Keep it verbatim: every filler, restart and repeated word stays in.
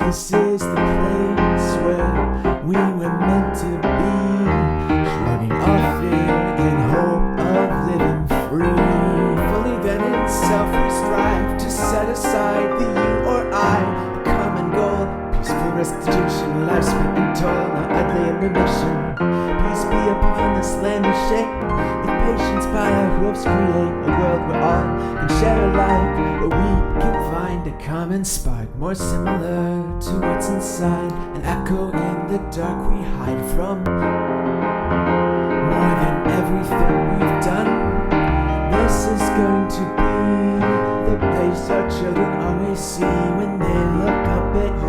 This is the place where we were meant to be, shrugging off fear in hope of living free. Fully vetted self, we strive to set aside the you or I, a common goal, peaceful restitution, life spent in toil, not idly in remission. Peace be upon this land we shape, with patience by our hooves create a world where all can share a life, where we can find a common spark more similar to what's inside, an echo in the dark we hide from. More than everything we've done, this is going to be the place our children always see when they look up at you.